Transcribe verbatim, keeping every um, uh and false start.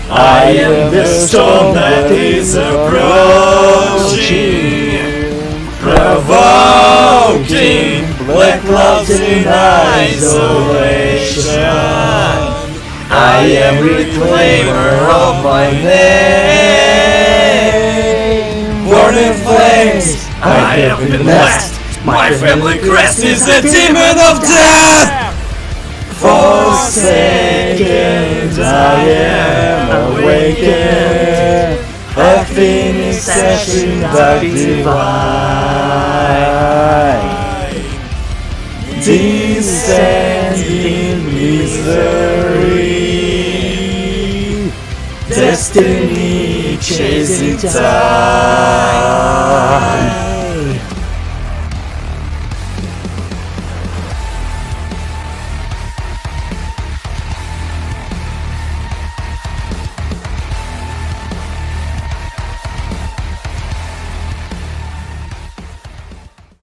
I am the storm that is approaching, provoking black clouds in isolation. I am reclaimer of my name. Born in flames, I have been blessed. My family crest is a demon of death. Forsaken, I am awakened. A phoenix session dark divine. Descend in misery. Destiny chasing time.